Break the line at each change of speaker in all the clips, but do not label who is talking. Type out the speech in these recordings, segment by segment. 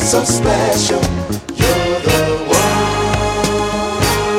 so special. You're the one.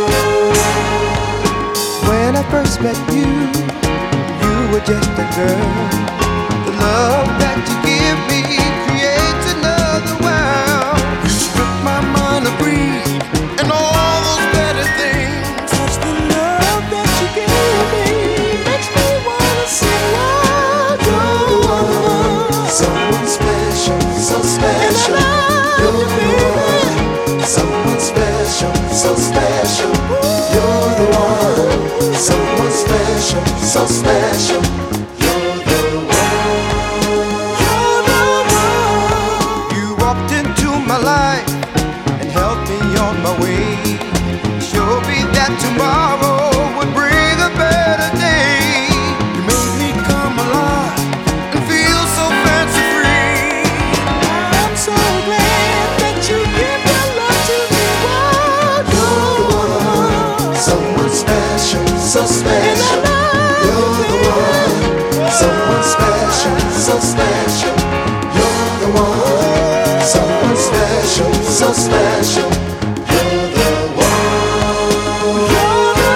When I first met you, you were just a girl. The love that you give me creates another world. You strip my mind of greed and all those better things. Touch the love that you give me makes me wanna sing out. You're the one,
someone special, so special.
You're the one,
someone special, so special. You're the one, someone special, so special. You're the one.
you're the one. You walked into my life and helped me on my way. Showed me that tomorrow would bring a better day. You made me come alive and feel so fancy free. I'm so glad that you give your love to me. Wow, you're the one,
Someone special, so special. You're the one, someone special, so special. You're the one, someone special, so special. You're the one.
you're the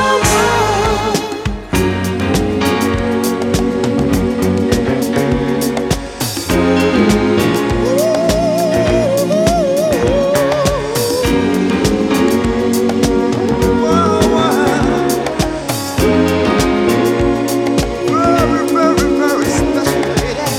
one. Very, very, very special lady.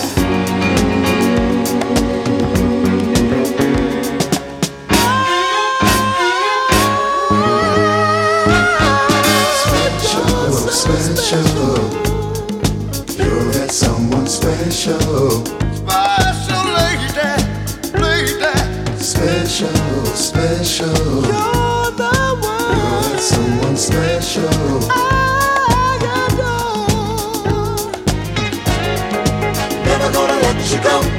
Special, special. You're that someone special.
Special lady, lady.
Special, special.
You're the
You're
one
that someone special.
I adore.
Never gonna let you go.